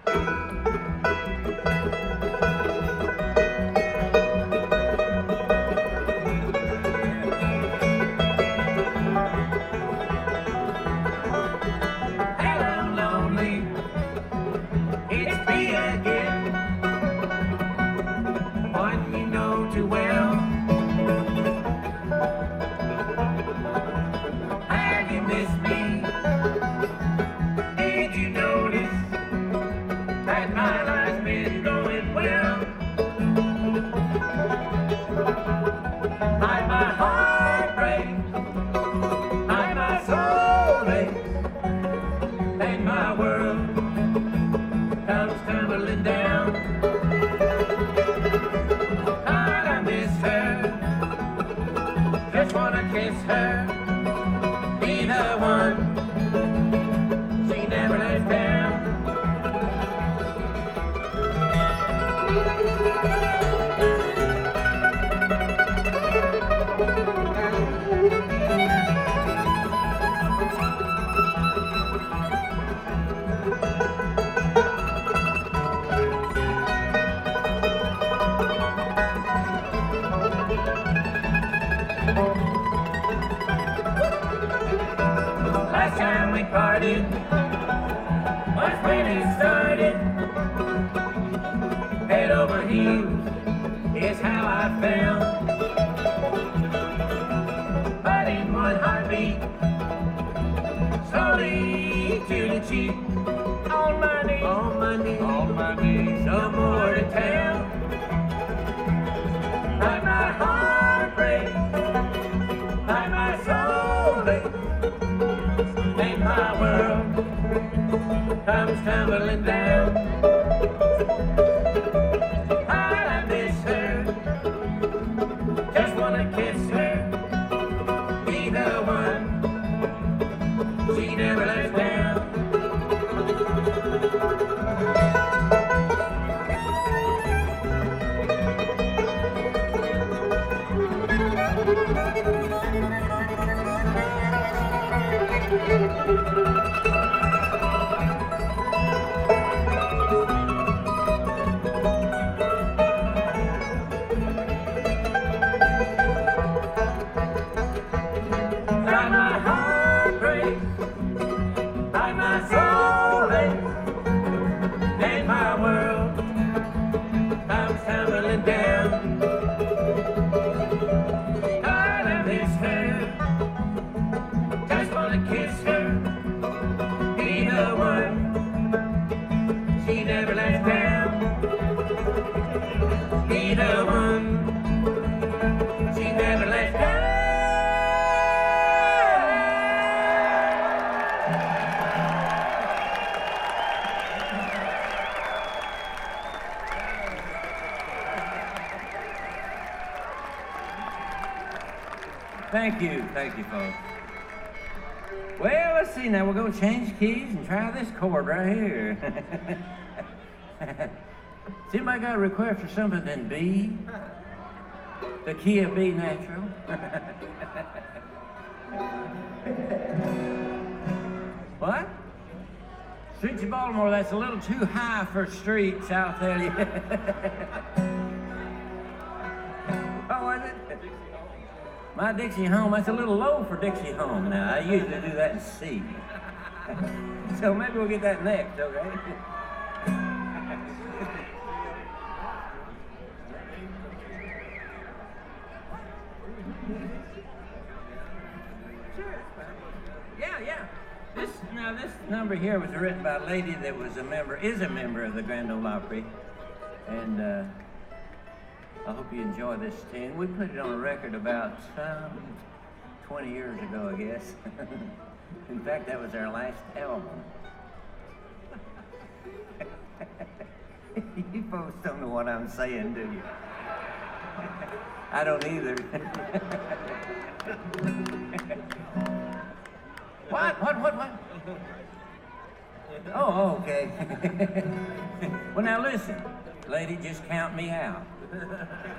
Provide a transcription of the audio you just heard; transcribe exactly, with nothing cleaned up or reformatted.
Last time we parted was when it started. Head over heels is how I felt. But in one heartbeat, slowly to the cheek. On my knees, on my knees, on my knees, no more to tell. Like my heart breaks, like my soul aches, and my world comes tumbling down. I miss her, just wanna kiss her, be the one she never lets down. Like my heart breaks, like my soul aches, and my world comes tumbling down. I miss her, just wanna kiss her, be the one she never lets down. Be the one she never lets down. Thank you, thank you, folks. Well, let's see now. We're going to change keys and try this chord right here. Has anybody got a request for something in B? The key of B natural? What? Streets of Baltimore, that's a little too high for streets, I'll tell you. What was it? My Dixie Home, that's a little low for Dixie Home now. I usually do that in C. So maybe we'll get that next, okay? Yeah, yeah. This, now this number here was written by a lady that was a member, is a member of the Grand Ole Opry. And uh, I hope you enjoy this tune. We put it on a record about um, twenty years ago, I guess. In fact, that was our last album. You folks don't know what I'm saying, do you? I don't either. What? What? What? What? Oh, okay. Well, now listen, lady, just count me out.